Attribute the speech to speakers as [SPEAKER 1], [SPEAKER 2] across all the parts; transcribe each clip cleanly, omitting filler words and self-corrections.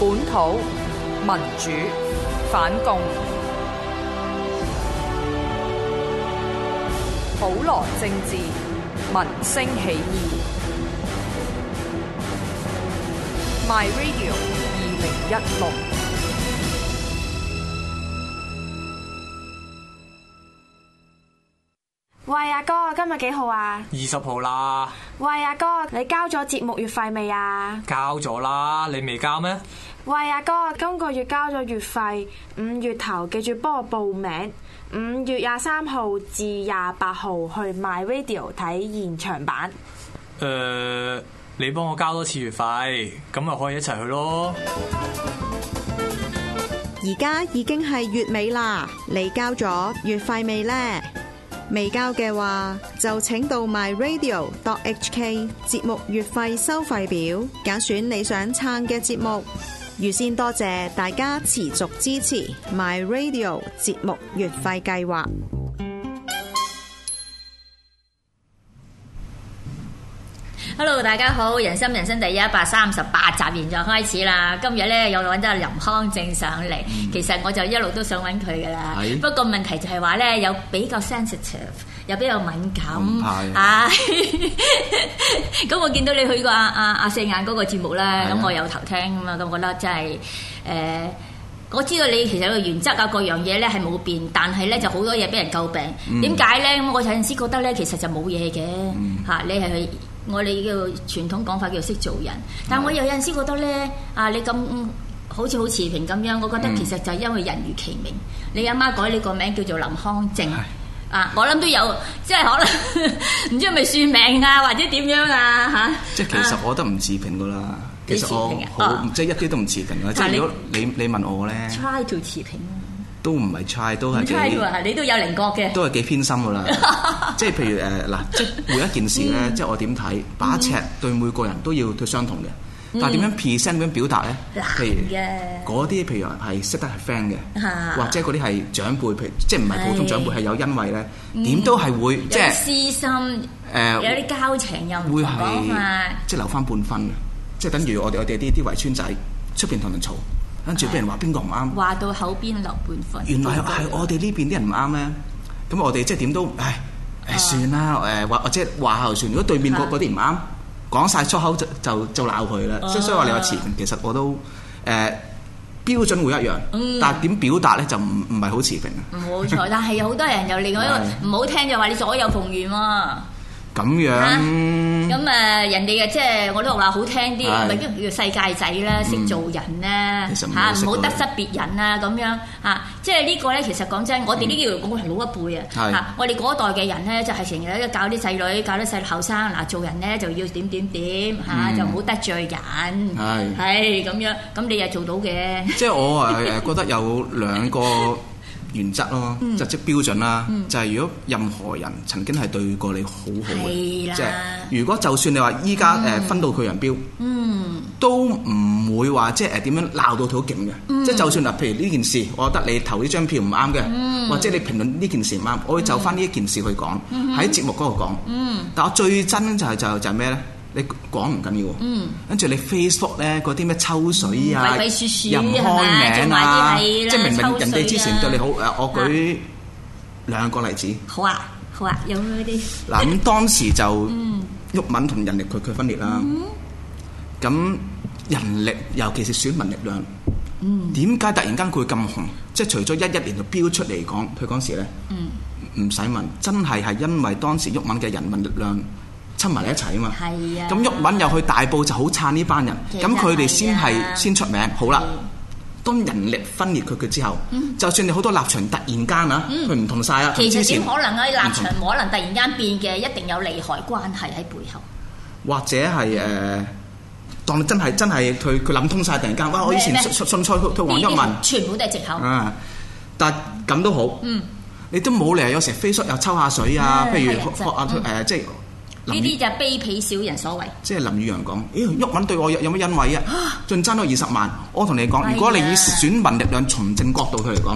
[SPEAKER 1] 本土民主反共，普羅政治民聲起義。My Radio 2016。
[SPEAKER 2] 喂，阿哥，今日幾號啊
[SPEAKER 3] ？20號啦。
[SPEAKER 2] 喂，阿哥，你交咗節目月費未啊？
[SPEAKER 3] 交咗啦，你未交咩？
[SPEAKER 2] 喂，阿哥，今個月交咗月費，5月頭記住幫我報名，5月23號至28號去 My Radio 睇現場版。
[SPEAKER 3] 你幫我交多次月費，咁咪可以一齊去咯。
[SPEAKER 4] 而家已經係月尾啦，你交咗月費未呢？未交嘅話，就請到 myradio.hk 節目月費收費表，揀選你想撐嘅節目。預先多謝大家持續支持 myradio 節目月費計劃。
[SPEAKER 5] Hello， 大家好，人生第138集現在開始啦。今日咧又揾咗林康正上嚟，其實我就一路都想揾佢噶啦。不過問題就係話咧，有比較 sensitive， 又比較敏感。咁我見到你去過阿四眼嗰個節目咧，咁我有頭聽咁啊，咁覺得真係我知道你其實個原則啊，各樣嘢咧係冇變，但係咧就好多嘢俾人詬病。點解咧？咁我有陣時覺得咧，其實就冇嘢嘅嚇，你係去。我哋叫傳統講法叫識做人，但我又有陣時覺得咧，你咁好似好持平咁樣，我覺得其實就係因為人如其名。你阿媽改你個名叫做林康正，我諗都有，即係可能唔知係咪算命啊，或者點樣啊嚇？
[SPEAKER 6] 即係其實我覺得唔持平噶啦，其實我好即係一啲都唔持平嘅。即係如果你問我咧
[SPEAKER 5] ，try to 持平。
[SPEAKER 6] 都唔係 try， 都係
[SPEAKER 5] 你都有稜角嘅，都
[SPEAKER 6] 係幾偏心噶啦。即係譬如嗱，即係每一件事咧，即係我點睇，把尺對每個人都要對相同嘅。但係點樣 present 點樣表達咧？譬如嗰啲，譬如係識得係 friend 嘅，或者嗰啲係長輩，譬如即係唔係普通長輩，係有恩惠咧，點都係會即係
[SPEAKER 5] 私心有啲交情又唔講嘛，
[SPEAKER 6] 即係留翻半分嘅，即係等於我哋啲圍村仔出邊同人嘈。跟住俾人話邊個唔啱，
[SPEAKER 5] 話到口邊留半分。
[SPEAKER 6] 原來係我哋呢邊啲人唔啱咧，咁我哋即係點都算啦，或者話後算。如果對面嗰啲唔啱，講晒粗口就鬧佢啦。所以話你話持平，其實我都標準會一樣，但係點表達咧就唔係好持平啊。
[SPEAKER 5] 冇錯，但係有好多人又另外一個唔好聽就話你左右逢源喎。
[SPEAKER 6] 咁樣
[SPEAKER 5] 咁人哋嘅即係我都話好聽啲，咪叫世界仔啦，識做人啦嚇，唔好得失別人啊咁樣嚇。即係呢個咧，其實講真，我哋呢叫我係老一輩啊嚇。我哋嗰代嘅人咧，就係成日咧教啲細女，教啲細後生嗱，做人咧就要點嚇，就唔好得罪人係咁樣。咁你又做到嘅。
[SPEAKER 6] 即係我覺得有兩個原則咯，即係標準啦，就係如果任何人曾經係對過你好好嘅，即係如果就算你話依家分到佢人標，都唔會話即係點樣鬧到佢好勁嘅，即係就算嗱，譬如呢件事，我覺得你投呢張票唔啱嘅，或者你評論呢件事唔啱，我會就翻呢一件事去講，喺節目嗰度講。但我最憎就係咩咧？你講唔緊要，跟住你 Facebook 咧嗰啲咩抽水啊，
[SPEAKER 5] 鬼鼠鼠
[SPEAKER 6] 又唔開名啊，即係明明人哋之前對你好，我舉兩個例子。
[SPEAKER 5] 好啊，有嗰啲。
[SPEAKER 6] 嗱咁當時就毓民同人力佢分裂啦。咁人力尤其是選民力量，點解突然間佢會咁紅？即係除咗11年就飆出嚟講，佢嗰時咧，唔使問，真係因為當時毓民嘅人民力量親埋你一齊啊嘛，咁毓民又去大埔就好撐呢班人，咁佢哋先出名。好啦，當人力分裂佢之後，就算你好多立場突然間佢唔同晒啦。
[SPEAKER 5] 其實點可能啊？立場冇可能突然間變嘅，一定有利害關係喺背後。
[SPEAKER 6] 或者係當你真係佢諗通晒，突然間哇！我以前信蔡佢黃毓民，
[SPEAKER 5] 全部都係藉口。
[SPEAKER 6] 但係咁都好，你都冇理由有時 Facebook 又抽下水啊，譬如即係。
[SPEAKER 5] 呢啲就係卑鄙小人所為。
[SPEAKER 6] 即係林宇陽講，毓民對我有乜恩惠啊？盡爭到20萬，我同你講，如果你以選民力量從政角度佢嚟講，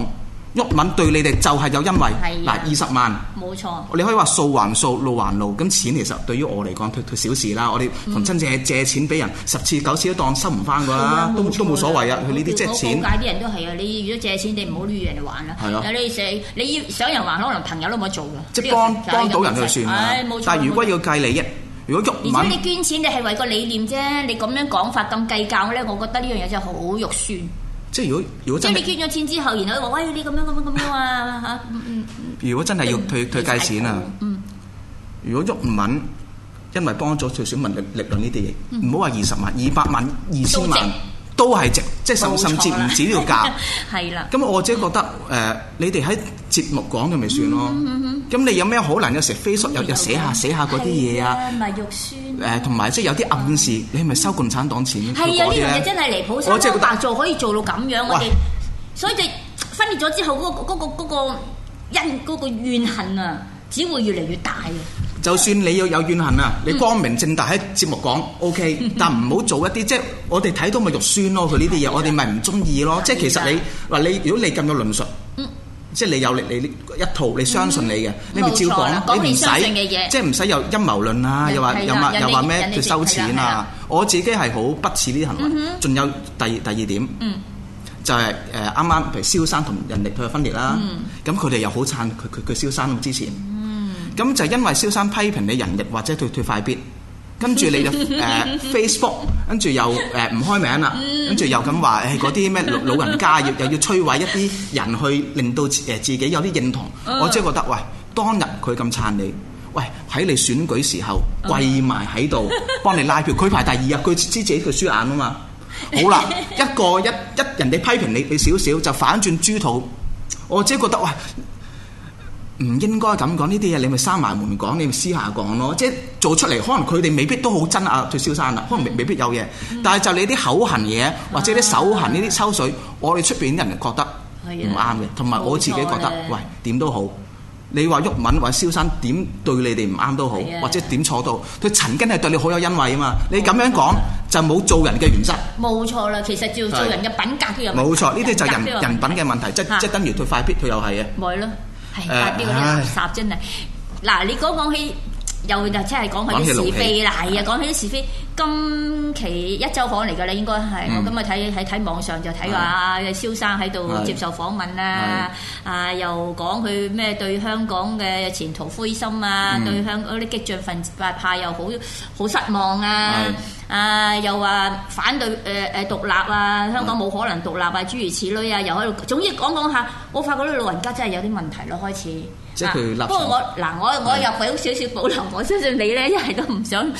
[SPEAKER 6] 毓民對你哋就係有恩惠。嗱，20萬，
[SPEAKER 5] 冇錯。
[SPEAKER 6] 你可以話數還數，路還路。咁錢其實對於我嚟講，佢小事啦。我哋同親戚借錢俾人10次9次都當收唔翻㗎啦，都冇所謂啊。佢呢啲即係錢。
[SPEAKER 5] 告解啲人都係啊！你如果借錢，你唔好亂人哋還啦。係啊。你要想人還，可能朋友都冇得做㗎。
[SPEAKER 6] 即係幫到人就算啦。但係如果要計利益，如果毓民，
[SPEAKER 5] 而且你捐錢，你係為個理念啫。你咁樣講法咁計較咧，我覺得呢樣嘢真係好肉酸。
[SPEAKER 6] 即係如果真係
[SPEAKER 5] 你捐咗錢之後，然後話喂你咁樣啊嚇
[SPEAKER 6] 如果真係要退計錢啊，如果毓民因為幫咗最小民力量呢啲嘢，唔好話20萬、200萬、2000萬都係值，即係甚至唔止呢個價。
[SPEAKER 5] 係啦。咁
[SPEAKER 6] 我自己覺得你哋喺節目講嘅咪算咯。咁你有咩可能有時 Facebook 又寫下嗰啲嘢啊？咪肉酸。同埋即係有啲暗示，你係咪收共產黨錢？
[SPEAKER 5] 係啊，呢樣嘢真係離譜，三幫白做可以做到咁樣，我哋所以就分裂咗之後嗰個怨恨啊，只會越嚟越大啊！
[SPEAKER 6] 就算你要有怨恨啊，你光明正大喺節目講 OK， 但唔好做一啲即係我哋睇到咪肉酸咯。佢呢啲嘢我哋咪唔中意咯。即係其實你話如果你咁有論述，即係你有你一套你相信你嘅，你咪照講，你唔使即係唔使有陰謀論啊，又話咩佢收錢啊。我自己係好不似呢啲行為。仲有第二點，就係啱啱譬如蕭生同人力佢分裂啦，咁佢哋又好撐佢蕭生咁之前。咁就因為蕭生批評你人力或者退快必，跟住你就Facebook， 跟住又唔開名啦，跟住又咁話嗰啲咩老人家又要摧毀一啲人去令到自己有啲認同。我即係覺得喂，當日佢咁撐你，喂喺你選舉時候跪埋喺度幫你拉票，佢排第2啊，佢知自己佢輸硬啊嘛。好啦，一人哋批評你少少就反轉豬肚，我即係覺得喂。唔應該咁講呢啲嘢，你咪閂埋門講，你咪私下講咯。即係做出嚟，可能佢哋未必都好真啊，退蕭生啦，可能未必有嘢。但係就你啲口痕嘢，或者啲手痕呢啲抽水，我哋出邊啲人覺得唔啱嘅，同埋我自己覺得，喂點都好。你話毓民或者蕭生點對你哋唔啱都好，或者點錯都好，佢曾經係對你好有恩惠啊嘛。你咁樣講就冇做人嘅原則。冇錯啦，其實做人嘅品格都有。冇錯，呢啲就係人品嘅問題，即係等於退快必，佢又係嘅。咪咯。係快必嗰啲垃圾真係，嗱你講起又真係講起啲是非啦，係啊，講起啲是非。今期一週刊嚟㗎啦，應該係我今日睇網上就睇話蕭生喺度接受訪問啦，又講佢咩對香港嘅前途灰心啊，對香港嗰啲激進分子派又好失望啊，又話反對獨立啊，香港冇可能獨立啊，諸如此類啊，又喺度，總之講下，我發覺啲老人家真係有啲問題咯，開始。即係佢立。不過我又有少少保留，我相信你咧一係都唔想。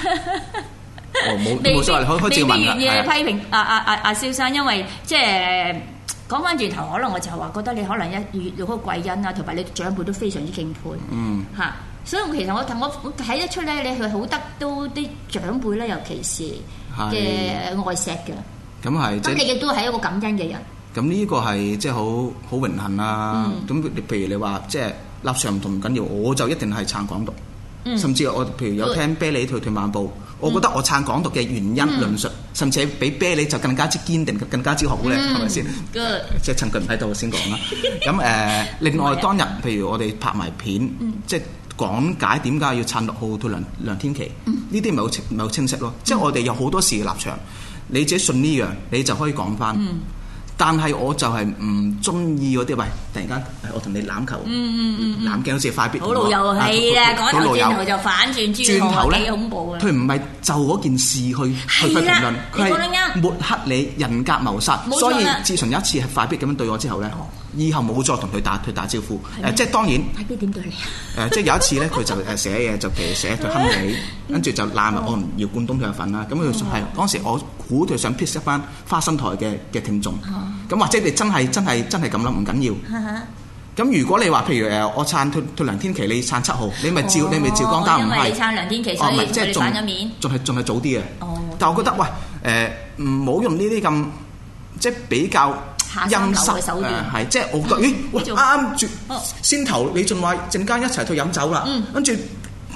[SPEAKER 6] 冇所謂，開始問啦。未必願意批評阿蕭生，因為即係講翻轉頭，可能我就係話覺得你可能有嗰個貴人啊，同埋你長輩都非常之敬佩。嚇，所以其實我睇得出咧，你係好得都啲長輩咧，尤其是嘅愛錫嘅。咁係。咁你亦都係一個感恩嘅人。咁呢個係即係好榮幸啦。咁譬如你話即係立場唔同唔緊要，我就一定係撐港獨。甚至我譬如有聽啤梨退漫步，我覺得我撐港獨嘅原因論述，甚至比啤梨就更加之堅定，更加之好咧，係咪先？即係趁佢唔喺度先講啦。咁另外當日譬如我哋拍埋片，即係講解點解要撐6號退梁天琦，呢啲咪好清晰咯。即係我哋有好多時嘅立場，你自己信呢樣，你就可以講翻。但係我就係唔中意嗰啲，喂！突然間我同你攬球，攬鏡好似快必好老友係啦，講頭轉頭就反轉豬頭咧，幾恐怖啊！佢唔係就嗰件事去評論，佢係抹黑你人格謀殺，所以自從有一次係快必咁樣對我之後咧，以後冇再同佢打招呼。即係當然快必點對你啊？即係有一次咧，佢就寫嘢就譬如寫佢冚你，跟住就鬧我唔要冠東佢有份啦。咁佢係當時我估佢想 pick 一班花生台嘅聽眾。咁或者你真係咁諗唔緊要。咁如果你話譬如我撐退梁天琦，你撐7號，你咪照光單唔係。因為你撐梁天琦，所以佢哋反咗面。仲係早啲嘅。但係我覺得喂唔好用呢啲咁即係比較陰濕係即係我覺得啱啱先頭你仲話陣間一齊去飲酒啦，跟住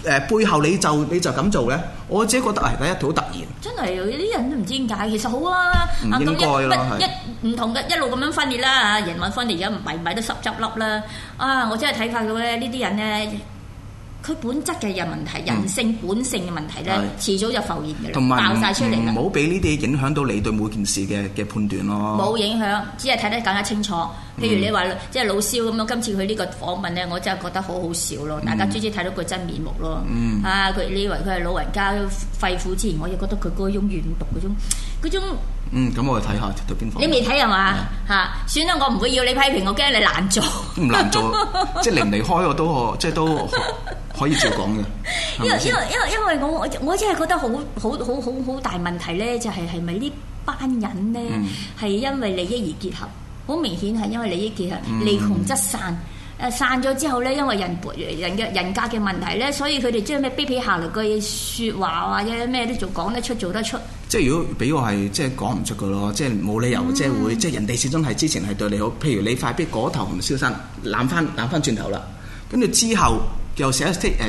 [SPEAKER 6] 背後你就咁做咧？我自己覺得係第一好突然。
[SPEAKER 5] 真係有啲人都唔知點解，其實好啊，
[SPEAKER 6] 唔應該咯，
[SPEAKER 5] 一唔同嘅一路咁樣分裂啦，人運分裂而家唔係都濕執笠啦。啊，我真係睇法到咧，呢啲人咧。佢本質嘅有問題，人性本性嘅問題咧，遲早就浮現嘅啦，爆晒出嚟啦。
[SPEAKER 6] 唔好俾呢啲影響到你對每件事嘅判斷咯。冇
[SPEAKER 5] 影響，只係睇得更加清楚。譬如你話即係老蕭咁樣，今次佢呢個訪問咧，我真係覺得好好笑咯。大家終於睇到佢真面目咯。啊，你以為佢係老人家肺腑之言，我亦覺得佢嗰種怨毒嗰種。
[SPEAKER 6] 咁我哋睇下到邊方。
[SPEAKER 5] 你未睇係嘛？嚇，算啦，我唔會要你批評，我驚你難做。
[SPEAKER 6] 唔難做，即係離唔離開我都即係都可以照講嘅。
[SPEAKER 5] 因為我真係覺得好大問題咧，就係咪呢班人咧係因為利益而結合？好明顯係因為利益結合，利窮則散。散咗之後咧，因為人格嘅問題咧，所以佢哋將咩卑鄙下流嘅説話或者咩都講得出做得出。即係如果俾我係即係講唔出嘅咯，即係冇理由即係會即係人哋始終係之前係對你好，譬如你塊壁嗰頭同蕭生攬翻轉頭啦，跟住之後又寫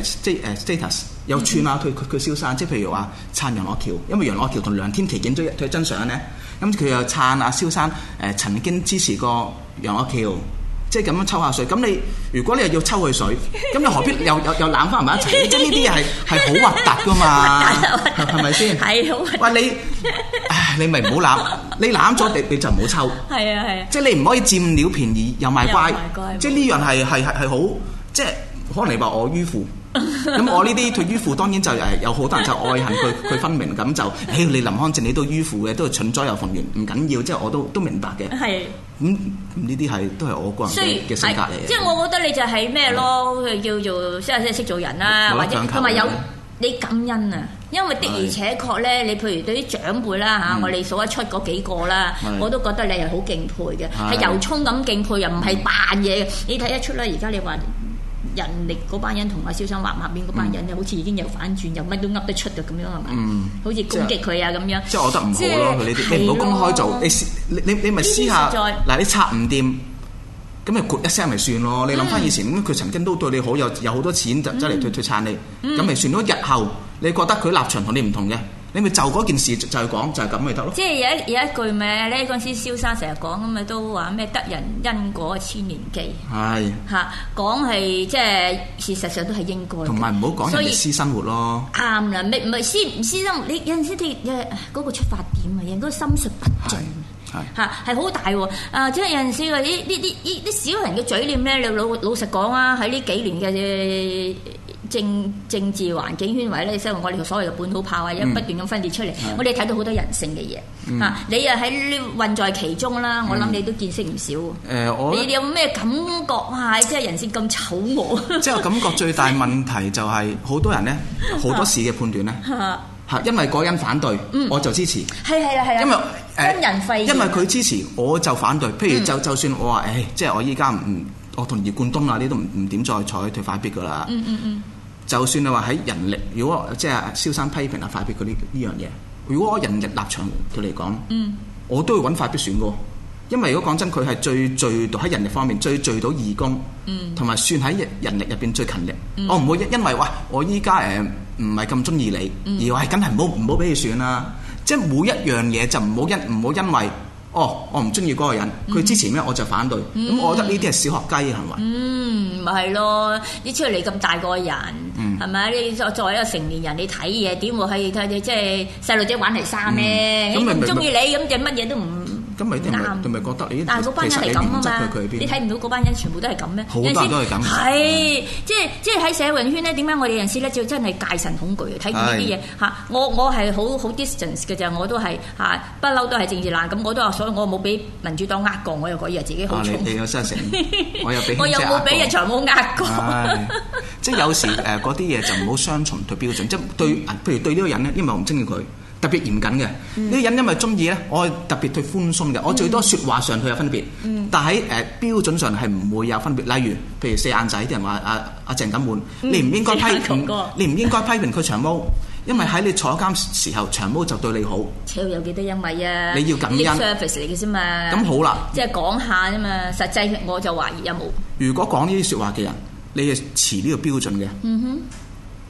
[SPEAKER 5] status 又串下佢蕭生，即係譬如話撐楊岳橋，因為楊岳橋同梁天琦影咗佢真相咧，咁佢又撐阿蕭生曾經支持過楊岳橋。即係咁樣抽下水，咁你如果你又要抽佢水，咁你何必又攬翻埋一齊？即係呢啲嘢係好核突噶嘛，係咪先？係好。喂你咪唔好攬，你攬咗你就唔好抽。係啊。即係你唔可以佔料便宜又賣乖，即係呢樣係好，即係可能你話我迂腐。咁我呢啲對迂腐當然就有好多人就愛恨佢分明咁就，你林康正你都迂腐嘅，都係蠢咗又逢源，唔緊要，即係我都明白嘅。係。咁呢啲都係我個人嘅性格嚟嘅。即係我覺得你就係咩咯，叫做即係識做人啦，或者同埋有你感恩啊，因為的而且確咧，你譬如對啲長輩啦嚇，我哋數得出嗰幾個啦，我都覺得你係好敬佩嘅，係由衷咁敬佩，又唔係扮嘢嘅。你睇得出啦，而家你話。人力嗰班人同阿蕭生畫下邊嗰班人，好似已經有反轉，又乜都噏得出嘅咁樣係咪？好似攻擊佢啊咁樣。即係我覺得唔好咯，你唔好公開做，你咪私下嗱，你拆唔掂，咁咪咕一聲咪算咯。你諗翻以前咁，佢曾經都對你好，有好多錢就走嚟退撐你，咁咪算咯。日後你覺得佢立場同你唔同嘅，你咪就嗰件事就係講就係咁咪得咯。即係有一句咩咧？嗰陣時蕭生成日講咁咪都話咩得人因果千年記。係嚇講係即係事實上都係應該。同埋唔好講人哋私生活咯。啱啦，唔係私生活，你有陣時你嗰個出發點啊，人嗰個心術不正。係好大喎！即係有陣時呢啲小人嘅嘴臉咧，你老實講啊，喺呢幾年嘅政治環境圈圍咧，即係我哋所謂嘅本土炮啊，一不斷咁分裂出嚟，我哋睇到好多人性嘅嘢。你又喺混在其中啦，我諗你都見識唔少。你有咩感覺啊？即係人性咁醜惡。即係我感覺最大問題就係好多人咧，好多事嘅判斷咧。因為嗰人反對，我就支持。係啊。因為因人廢言。因為佢支持，我就反對。譬如就算我話，即係我依家我同葉冠東啊，呢都唔點再睬佢快必噶啦。就算你話喺人力，如果即係蕭生批評啊快必嗰呢樣嘢，如果我人力立場佢嚟講，我都會揾快必選嘅。因為如果講真，佢係最聚到喺人力方面最聚到義工，同埋算喺人力入邊最勤力。我唔會因為我依家唔係咁中意你，而我係梗係唔好俾佢選啦。即係每一樣嘢就唔好因為我唔中意嗰個人，佢支持咩我就反對。咁我覺得呢啲係小學雞嘅行為。咪係咯，你出嚟咁大個人，係咪？你作為一個成年人，你睇嘢點會係睇即係細路仔玩泥沙咩？你唔中意你咁就乜嘢都唔。咁咪啱，咪覺得你但係嗰班人係咁啊嘛，你睇唔到嗰班人全部都係咁咩？好多人都係咁。係，即係喺社運圈咧，點解我哋人士咧就真係戒慎恐懼啊？睇住呢啲嘢嚇，我係好 distance 嘅啫，我都係嚇不嬲都係政治爛，咁我都話，所以我冇俾民主黨呃過，我又覺得自己好聰明。你有真誠，我又冇俾日財冇呃過。即係有時嗰啲嘢就唔好雙重對標準，即係對，譬如對呢個人咧，因為我唔中意佢。特別嚴謹嘅呢啲人，因為中意咧，我特別對寬鬆嘅。我最多説話上佢有分別，但喺標準上係唔會有分別。例如，譬如四眼仔啲人話阿鄭錦滿，你唔應該批評佢長毛，因為喺你坐監時候，長毛就對你好。有幾多因為啊？你要感恩 service 嚟嘅啫嘛。咁好啦，即係講下啫嘛。實際我就懷疑有冇。如果講呢啲説話嘅人，你係持呢個標準嘅，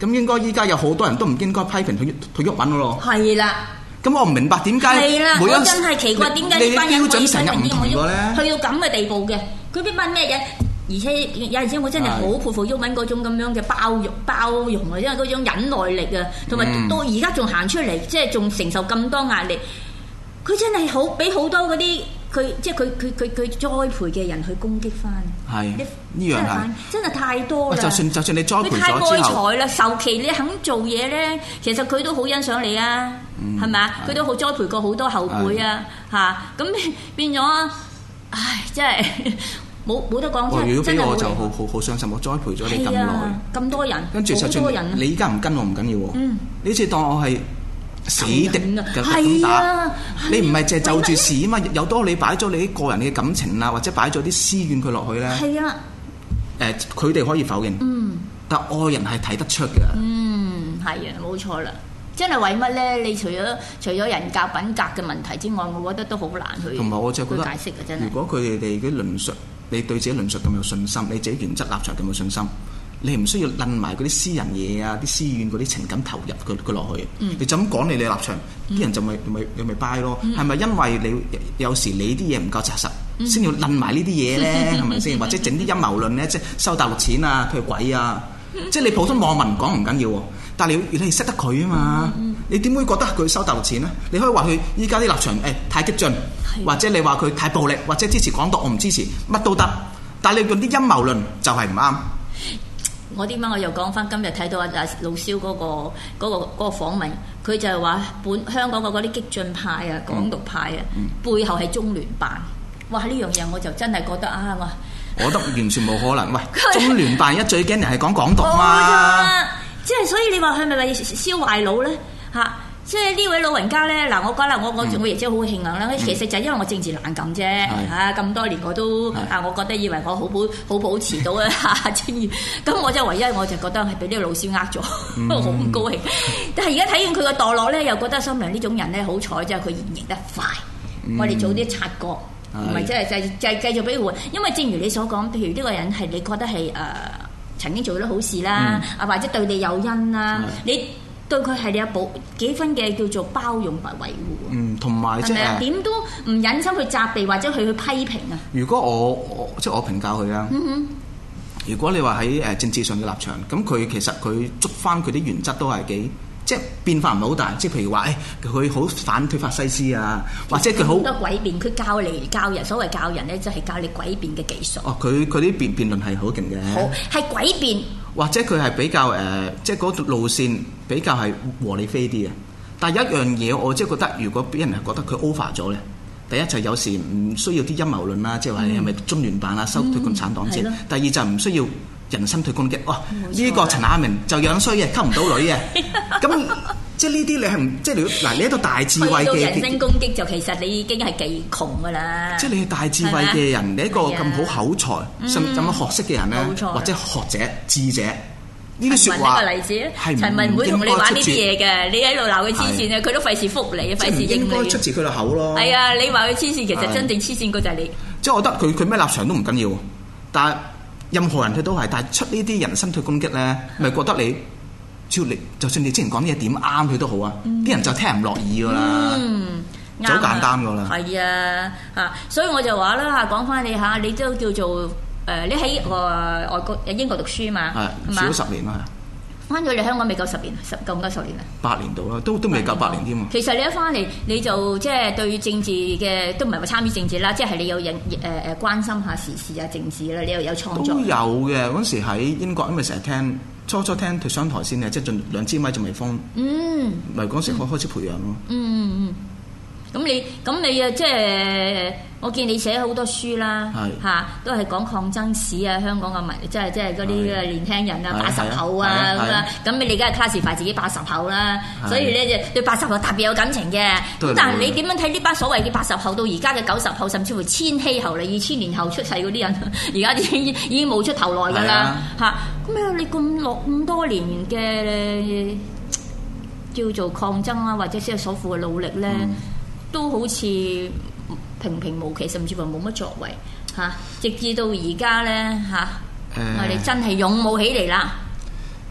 [SPEAKER 6] 咁應該依家有好多人都唔應該批評佢鬱文咯。
[SPEAKER 5] 係啦。
[SPEAKER 6] 咁我唔明白點解每一
[SPEAKER 5] 我真係奇怪點解
[SPEAKER 6] 你啲標準成日唔同嘅咧？
[SPEAKER 5] 去到咁嘅地步嘅，佢啲班咩嘢？而且有陣時我真係好佩服鬱文嗰種咁樣嘅包容啊，因為嗰種忍耐力啊，同埋到而家仲行出嚟，即係仲承受咁多壓力，佢真係好俾好多嗰啲佢栽培嘅人去攻擊翻。
[SPEAKER 6] 係呢樣係
[SPEAKER 5] 真係太多啦。
[SPEAKER 6] 就算你栽培咗之後，佢太愛
[SPEAKER 5] 才啦，受其你肯做嘢咧，其實佢都好欣賞你啊，係咪啊？佢都好栽培過好多後輩啊，嚇咁變咗，唉，真係。冇得講，
[SPEAKER 6] 如果俾我就好傷心，我栽培咗你咁耐，
[SPEAKER 5] 咁多人，
[SPEAKER 6] 跟住就算你依家唔跟我唔緊要喎，你好似當我係死敵咁打，你唔係淨係就住事啊嘛，有多你擺咗你啲個人嘅感情啊，或者擺咗啲私怨佢落去咧，
[SPEAKER 5] 係啊，
[SPEAKER 6] 佢哋可以否認，但愛人係睇得出嘅，
[SPEAKER 5] 係啊，冇錯啦。真係為乜咧？你除咗人格品格嘅問題之外，我覺得都好難去
[SPEAKER 6] 同埋我就覺得
[SPEAKER 5] 解釋嘅真係。
[SPEAKER 6] 如果佢哋嘅論述，你對自己論述咁有信心，你自己原則立場咁有信心，你唔需要撚埋嗰啲私人嘢啊、啲私怨嗰啲情感投入佢落去。你就咁講你立場，啲人就咪 buy 咯。係咪因為你有時你啲嘢唔夠紮實，先要撚埋呢啲嘢咧？係咪先？或者整啲陰謀論咧，即係收大陸錢啊、佢鬼啊？即係你普通網民講唔緊要喎，但係你係識得佢啊嘛，你點會覺得佢收大陸錢咧？你可以話佢依家啲立場太激進，或者你話佢太暴力，或者支持港獨，我唔支持，乜都得。但係你用啲陰謀論就係唔啱。
[SPEAKER 5] 我點解我又講翻今日睇到阿老蕭嗰個訪問，佢就係話香港嗰啲激進派啊、港獨派啊，背後係中聯辦。哇！呢樣嘢我就真係覺得啊，我覺得
[SPEAKER 6] 完全冇可能。喂，中聯辦一最驚人係講港獨嘛？
[SPEAKER 5] 即係所以你話佢咪燒壞腦咧嚇？即係呢位老人家咧，嗱我覺得我亦真係好慶幸啦。其實就係因為我政治冷感啫嚇，咁多年我都我覺得以為我好保持到啊清譽。咁我真係唯一我就覺得係俾呢個老師呃咗，好唔高興。但係而家睇見佢個墮落咧，又覺得心良呢種人咧好彩，即係佢現形得快。我哋早啲察覺。唔係，即係繼續俾佢換，因為正如你所講，譬如呢個人係你覺得係曾經做咗好事啦，或者對你有恩啦，你對佢係你有幾分嘅叫做包容同埋維護。同埋即係點都唔忍心去責備或者去批評啊。如果
[SPEAKER 6] 我評價佢啦，如果你話喺政治上嘅立場，咁佢其實佢捉翻佢啲原則都係幾。即係變化唔係好大，即係譬如話，佢好反推法西斯啊，或者佢好
[SPEAKER 5] 多詭辯，佢教人，所謂教人咧，就係教你詭辯嘅技術。
[SPEAKER 6] 佢啲辯論係好勁嘅，
[SPEAKER 5] 好係詭辯，
[SPEAKER 6] 或者佢係比較即係嗰條路線比較係和理非啲嘅。但係有一樣嘢，我即係覺得，如果俾人係覺得佢 over 咗咧，第一就係有時唔需要啲陰謀論啦，即係話你係咪中聯辦啊收退共產黨錢？第二就係唔需要。人身退攻擊，哇！呢個陳亞明就樣衰嘅，溝唔到女嘅，咁即係呢啲你係唔即係嗱，你喺度大智慧嘅
[SPEAKER 5] 人身攻擊就其實你已經係技窮㗎啦。
[SPEAKER 6] 即係你係大智慧嘅人，你一個咁好口才、甚至學識嘅人咧，或者學者、智者，呢啲説話
[SPEAKER 5] 陳文一個例子，陳文唔會同你玩呢啲嘢嘅，你喺度鬧佢黐線啊，佢都費事覆你，費事應你。
[SPEAKER 6] 應該出自佢個口咯。
[SPEAKER 5] 係啊，你話佢黐線，其實真正黐線嗰就係你。
[SPEAKER 6] 即係我覺得佢咩立場都唔緊要，但係。任何人佢都係，但係出呢啲人身退攻擊咧，咪覺得你只要你，就算你之前講啲嘢點啱佢都好啊，啲人就聽唔落耳㗎啦，好簡單㗎啦。係
[SPEAKER 5] 啊，所以我就話啦，講翻你你都叫做你喺外國英國讀書嘛，
[SPEAKER 6] 係少咗10年啦。
[SPEAKER 5] 翻咗嚟香港未夠10年，夠唔夠10年啊
[SPEAKER 6] ？8年到啦，都未夠8年添。
[SPEAKER 5] 其實你一翻嚟你就即係對政治嘅都唔係話參與政治啦，即係你有關心下時事啊政治啦，你又有創作。都
[SPEAKER 6] 有嘅，嗰時喺英國，因為成日聽初聽佢商台先嘅，即係2支咪仲未封。咪嗰時開始培養咯。
[SPEAKER 5] 咁你啊，即係我見你寫好多書啦，都係講抗爭史啊，香港嘅即係嗰啲年輕人啊，80後啊咁你而家係 classify 自己80後啦，所以咧就對80後特別有感情嘅。咁但係你點樣睇呢班所謂嘅80後到而家嘅90後，甚至乎千禧後嚟2000年後出世嗰啲人，而家已經冒出頭來㗎啦咁你咁多年嘅叫做抗爭啊，或者即係所付嘅努力咧。都好似平平無奇，甚至乎冇乜作為直至到而家咧我哋真係勇武起嚟啦。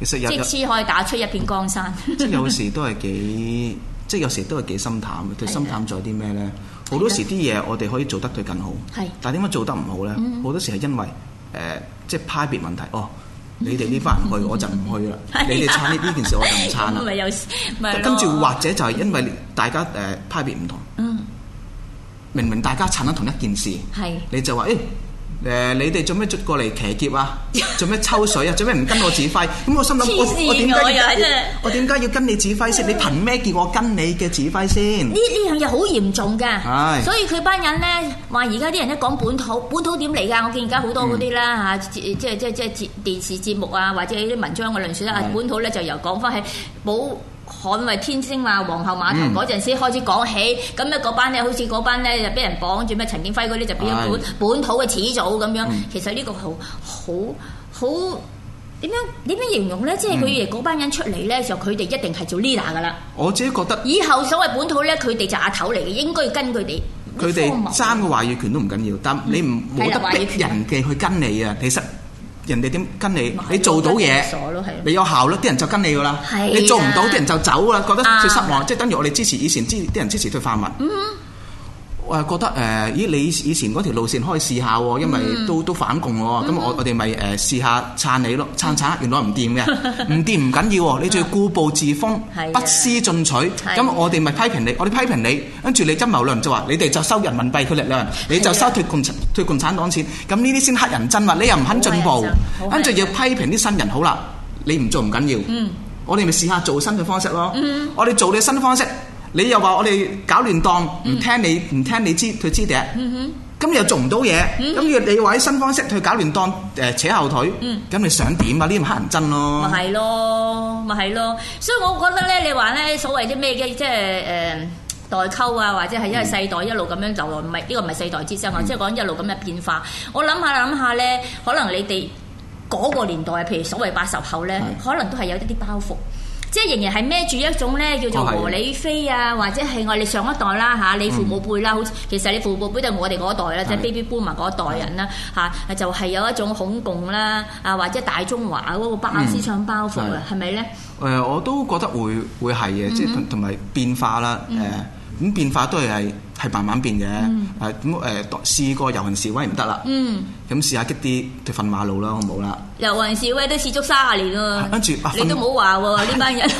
[SPEAKER 6] 其實
[SPEAKER 5] 即係可以打出一片江山。
[SPEAKER 6] 即係有時都係幾，即係有時都係幾心淡嘅。佢心淡在啲咩咧？好多時啲嘢我哋可以做得佢更好，但係點解做得唔好咧？好多時係因為即係派別問題。你哋呢班人去，我就唔去啦。你哋撐呢件事，我就唔撐啦。跟住或者就係因為大家派別唔同，明明大家撐緊同一件事，你就話你哋做咩過嚟騎劫啊？做咩抽水啊？做咩唔跟我指揮？咁我心諗我點解要跟你指揮先？你憑咩叫我跟你嘅指揮先？呢
[SPEAKER 5] 樣嘢好嚴重㗎，所以佢班人咧話而家啲人一講本土點嚟㗎？我見而家好多嗰啲啦嚇，即係電視節目啊，或者啲文章嘅論述啦，本土咧就由講翻係冇捍衛天星啊、皇后碼頭嗰陣時開始講起，咁咧嗰班咧好似嗰班咧就俾人綁住咩陳建輝嗰啲就變咗本土嘅始祖咁樣。其實呢個好點樣形容咧？即係佢哋嗰班人出嚟咧，就佢哋一定係做 leader 噶啦。
[SPEAKER 6] 我自己覺得
[SPEAKER 5] 以後所謂本土咧，佢哋就阿頭嚟嘅，應該要跟佢哋。
[SPEAKER 6] 佢哋爭個話語權都唔緊要，但你冇得逼人嘅去跟你啊！其實。人哋點跟你？你做到嘢，你有效率，啲人就跟你噶啦。你做唔到，啲人就走啦，覺得最失望。即係等於我哋支持以前啲人支持退泛民。我係覺得你以前嗰條路線可以試下喎，因為都反共喎。咁我哋咪試下撐你咯，撐原來唔掂嘅，唔掂唔緊要喎，你仲要固步自封，不思進取。咁我哋咪批評你，我哋批評你，跟住你陰謀論就話你哋就收人民幣佢力量，你就收退共產黨錢。咁呢啲先黑人憎嘛，你又唔肯進步，跟住要批評啲新人。好啦，你唔做唔緊要，我哋咪試下做新嘅方式咯。我哋做你新方式。你又話我哋搞亂檔，唔聽你佢支笛，咁又做唔到嘢，咁要你話啲新方式去搞亂檔，扯後腿，咁你想點啊？呢啲咪黑人憎咯，咪
[SPEAKER 5] 係咯，所以我覺得咧，你話咧所謂啲咩嘅，即係代溝啊，或者係因為世代一路咁樣就唔係呢個唔係世代之爭啊，即係講一路咁嘅變化。我諗下咧，可能你哋嗰個年代，譬如所謂80後咧，可能都係有一啲包袱。即係仍然係孭住一種咧叫做和理非啊，或者係我哋上一代啦嚇，你父母輩啦，好似其實你父母輩都係我哋嗰一代啦，即係 baby boomer 嗰一代人啦嚇，就係有一種恐共啦啊，或者大中華嗰個思想包袱啊，係咪咧？
[SPEAKER 6] 我都覺得會係嘅，即係同埋變化啦咁變化都係慢慢變嘅，試過遊行示威唔得啦，咁試下激啲就瞓馬路啦，好唔好啦？
[SPEAKER 5] 遊行示威都試足30年喎，
[SPEAKER 6] 跟住
[SPEAKER 5] 你都冇話喎呢班人，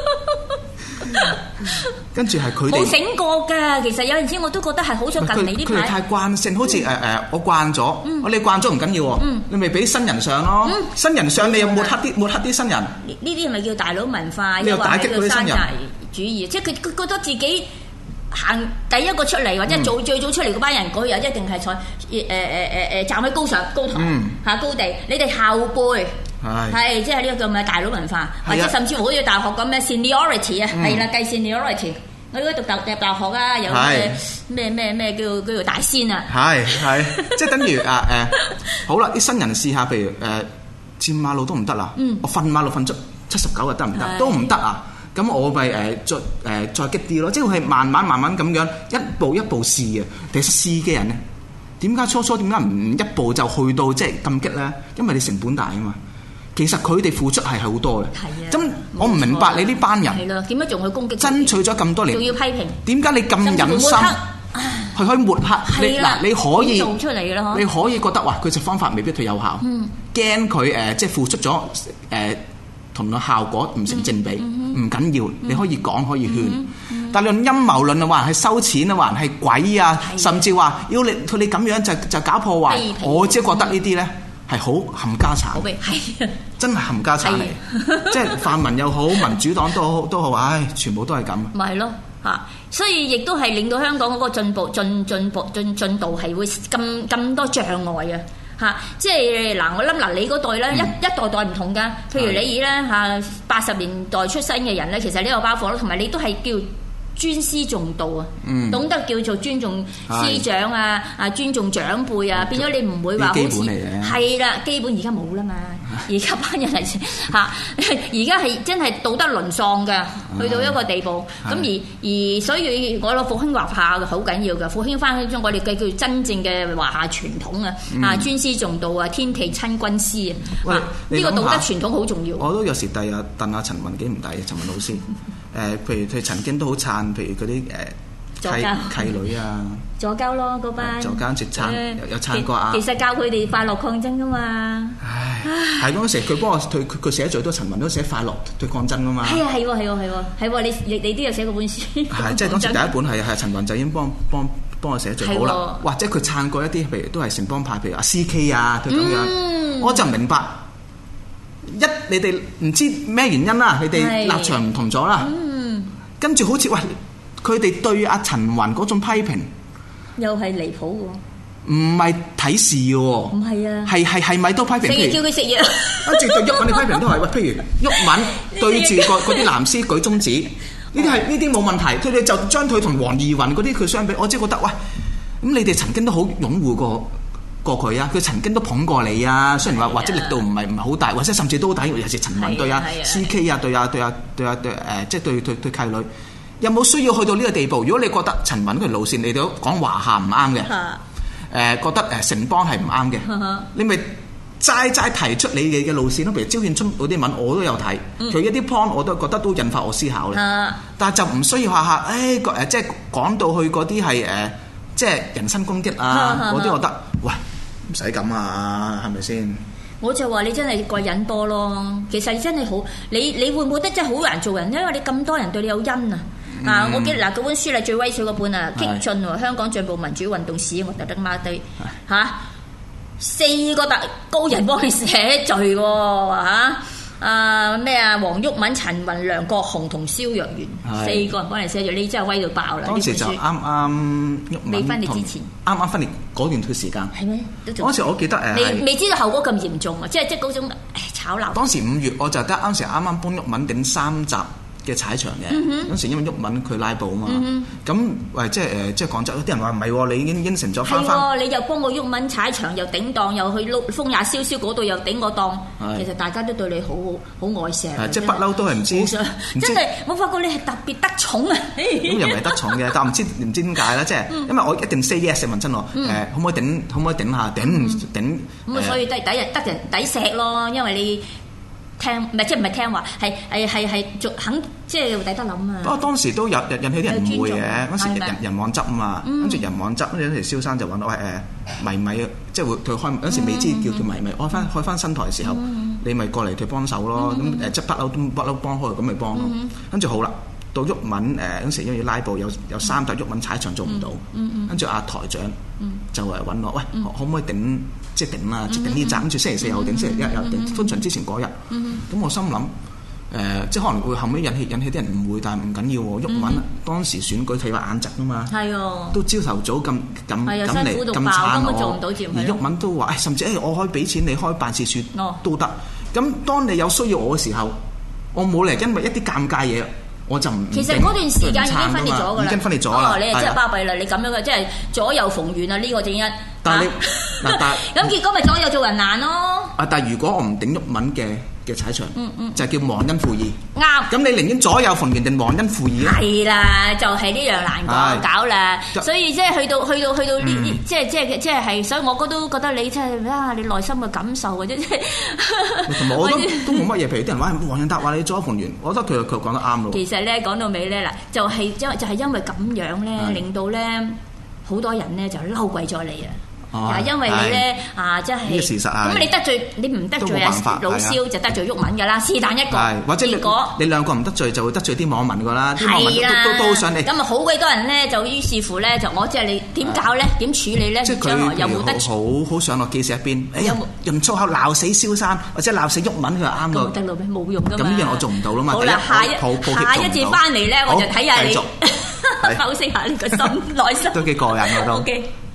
[SPEAKER 6] 跟住係佢哋
[SPEAKER 5] 冇醒過㗎。其實有陣時我都覺得係好想近你呢排，
[SPEAKER 6] 佢哋太慣性，好似我慣咗，你慣咗唔緊要喎，你咪俾新人上咯，新人上你又抹黑啲新人，呢
[SPEAKER 5] 啲係咪叫大佬文化？
[SPEAKER 6] 你又打擊嗰啲新人
[SPEAKER 5] 主義，即係佢覺得自己。行第一個出嚟或者最早出嚟嗰班人，嗰日一定係站喺高台高地，你哋後輩係即係呢個叫咩大佬文化，或者甚至乎好似大學咁咩 seniority 啊，係啦計 seniority，我而家讀大學啊，有咩叫做大仙啊，
[SPEAKER 6] 係即係等於好啦，啲新人試下，譬如佔馬路都唔得啦，我瞓馬路瞓足79日得唔得？都唔得啊！咁我咪再激啲咯，即係慢慢咁樣一步一步試嘅。其實試嘅人咧，點解初點解唔一步就去到即係咁激咧？因為你成本大啊嘛。其實佢哋付出係好多嘅。咁我唔明白你呢班人。係咯，點解仲去攻擊？爭取咗咁多年，仲要批評。點解你咁忍心？係可以抹黑。你可以做出嚟嘅啦，你可以覺得哇，佢隻方法未必佢有效。驚佢即係付出咗同個效果唔成正比，唔緊要，你可以講可以勸，但係論陰謀論啊，話人係收錢啊，話人係鬼啊，甚至話要你咁樣就搞破壞，我只覺得呢啲咧係好冚家產，真係冚家產嚟，即係泛民又好，民主黨都好，唉，全部都係咁。咪係咯嚇，所以亦都係令到香港嗰個進度係會咁多障礙啊！嚇，即係嗱，我諗你嗰代咧一代唔同㗎。譬如你以咧80年代出生嘅人咧，其實呢個包袱咯，同埋你都係叫
[SPEAKER 5] 尊師重道啊，懂得叫做尊重師長啊，尊重長輩啊，變咗你唔會話好似係啦，基本而家冇啦嘛，而家班人係嚇，而家係真係道德淪喪嘅，去到一個地步。咁而所以我諗復興華夏好緊要嘅，復興翻嗰種我哋嘅叫真正嘅華夏傳統啊，尊師重道啊，天地親軍師啊，呢個道德傳統好重要。
[SPEAKER 6] 我都有時第日戥阿陳雲幾唔抵，陳雲老師。譬如佢曾經都好撐，譬如嗰啲契女啊，
[SPEAKER 5] 左膠咯嗰班，
[SPEAKER 6] 左膠直撐有撐過啊。
[SPEAKER 5] 其實教佢哋快樂抗爭噶嘛。
[SPEAKER 6] 唉，係嗰陣時佢幫我佢寫最多陳雲都寫快樂對抗爭噶嘛。
[SPEAKER 5] 係你都有寫過本書。
[SPEAKER 6] 係即係當時第一本係陳雲就已經幫我寫最好啦。或者佢撐過一啲譬如都係城邦派，譬如阿 CK 啊佢咁樣，我就明白。你哋唔知咩原因啦，你哋立場唔同咗啦。跟住好似喂，佢哋對阿陳雲嗰種批評，
[SPEAKER 5] 又係離譜喎。
[SPEAKER 6] 唔係睇事嘅喎。唔係啊。係咪都批評？
[SPEAKER 5] 成日叫佢食藥。
[SPEAKER 6] 跟住對毓民嘅批評都係喂，譬如毓民對住嗰啲藍絲舉中指，呢啲冇問題。佢哋就將佢同黃宜雲嗰啲佢相比，我只係覺得喂，咁你哋曾經都好擁護過佢啊，佢曾經都捧過你啊，雖然話或者力度唔係好大，或者甚至都好大，尤其是陳雲對啊 CK 啊，即係對契女，有冇需要去到呢個地步？如果你覺得陳雲嘅路線你都講華夏唔啱嘅，覺得城邦係唔啱嘅，你咪齋提出你嘅路線咯。譬如招獻春嗰啲文我都有睇，佢一啲 point 我都覺得都引發我思考咧。但係就唔需要下即係講到去嗰啲係即係人身攻擊啊嗰啲，我覺得喂。唔使咁啊，係咪先？
[SPEAKER 5] 我就話你真係過癮多咯。其實你真係好，你會唔會覺得真係好難做人？因為你咁多人對你有恩啊！我記得嗱嗰本書係最威水嗰本啊，激進喎，香港進步民主運動史，我特登孖堆4個高人幫你寫序喎咩啊？黃毓民、陳雲、梁國雄同蕭若元4個人幫你寫住，你真係威到爆啦！
[SPEAKER 6] 當時就啱毓民
[SPEAKER 5] 未分裂之前，
[SPEAKER 6] 啱分裂嗰段時間係咩？當時我記得
[SPEAKER 5] 未知道後果咁嚴重啊！即係嗰種炒鬧。當時
[SPEAKER 6] 5月我就得啱時啱幫毓民頂3集嘅踩場嘅，嗰時因為毓民佢拉布啊嘛，咁即係廣州有啲人話唔係喎，你已經應承咗翻。
[SPEAKER 5] 你又幫我毓民踩場，又頂檔，又去風也蕭蕭嗰度又頂個檔，其實大家都對你好愛錫。
[SPEAKER 6] 即係不嬲都係唔知，
[SPEAKER 5] 真係我發覺你係特別得寵啊！
[SPEAKER 6] 咁又唔係得寵嘅，但唔知點解啦，即係因為我一定 say yes 問親我，可唔可以頂下頂
[SPEAKER 5] 咁所以得人抵錫咯，因為你。聽唔係聽話，係肯即係抵得諗啊！
[SPEAKER 6] 不過當時都引起啲人誤會嘅，嗰時人網執啊嘛，跟住人網執，跟住蕭生就揾我米，即係會佢開嗰時未知叫米，開翻新台嘅時候，你咪過嚟佢幫手咯。咁即係不嬲幫開，咁咪幫咯。跟住好啦，到毓民嗰時因為要拉布，有3集毓民踩場做唔到，跟住阿台長就揾我，喂，可唔可以頂？即係頂啦，即係頂呢集，跟住星期4又頂，星期1又頂，通常之前嗰日。咁我心諗，即係可能會後尾引起啲人誤會，但係唔緊要喎。毓民當時選舉佢話眼疾啊嘛，都朝頭早咁嚟咁撐我，而毓民都話，甚至我可以俾錢你開辦事處都得。咁當你有需要我嘅時候，我冇嚟因為一啲尷尬嘢。我就唔其實
[SPEAKER 5] 嗰段時間已經分裂咗㗎啦，
[SPEAKER 6] 已經分裂咗啦。
[SPEAKER 5] 你係真係巴閉啦！你咁樣嘅即係左右逢源啊！呢個正一。
[SPEAKER 6] 但係
[SPEAKER 5] 咁結果咪左右做人難咯。
[SPEAKER 6] 但係如果我唔頂毓民嘅踩場，就係叫忘恩負義。
[SPEAKER 5] 啱。咁
[SPEAKER 6] 你寧願左右逢源定忘恩負義咧？
[SPEAKER 5] 係啦，就係呢樣難搞啦。所以即係去到呢，即係，所以我都覺得你真係你內心嘅感受嘅啫。
[SPEAKER 6] 同埋我都冇乜嘢，譬如啲人話黃仁達話你左右逢源，我覺得佢講得啱咯。
[SPEAKER 5] 其實咧講到尾咧嗱，就係因為咁樣咧，令到咧好多人咧就嬲鬼咗你啊！因為你咧即係呢個事實啊！咁你唔得罪老蕭就得罪毓民㗎啦，是但一個。
[SPEAKER 6] 或者
[SPEAKER 5] 結果
[SPEAKER 6] 你兩個唔得罪就會得罪啲網民㗎啦，啲網民都好想你。
[SPEAKER 5] 咁啊好鬼多人咧，就於是乎咧就我即係你點搞咧？點處理咧？將來又冇得
[SPEAKER 6] 好上落記者一邊，用粗口鬧死蕭生或者鬧死毓民，佢話啱㗎。
[SPEAKER 5] 得咯，冇用㗎嘛。
[SPEAKER 6] 咁呢樣我做唔到啦嘛。
[SPEAKER 5] 好啦，下一節翻嚟咧，我就睇下你剖析下呢個心內心。
[SPEAKER 6] 都幾過癮㗎都。